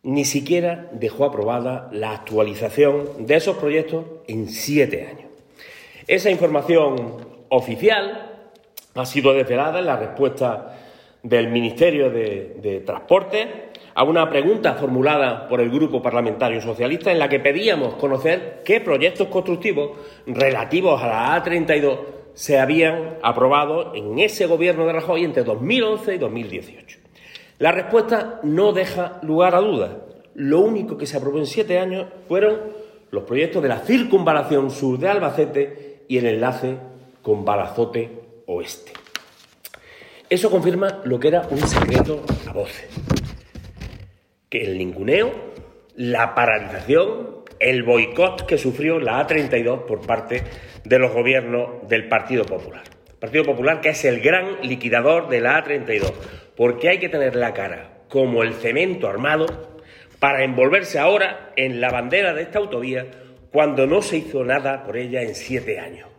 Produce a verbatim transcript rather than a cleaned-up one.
ni siquiera dejó aprobada la actualización de esos proyectos en siete años. Esa información oficial ha sido desvelada en la respuesta del Ministerio de, de Transporte a una pregunta formulada por el Grupo Parlamentario Socialista en la que pedíamos conocer qué proyectos constructivos relativos a la A treinta y dos se habían aprobado en ese gobierno de Rajoy entre dos mil once y dos mil dieciocho. La respuesta no deja lugar a dudas. Lo único que se aprobó en siete años fueron los proyectos de la circunvalación sur de Albacete y el enlace con Balazote Oeste. Eso confirma lo que era un secreto a voces, que el ninguneo, la paralización, el boicot que sufrió la A treinta y dos por parte de los gobiernos del Partido Popular. El Partido Popular, que es el gran liquidador de la A treinta y dos, porque hay que tener la cara como el cemento armado para envolverse ahora en la bandera de esta autovía cuando no se hizo nada por ella en siete años.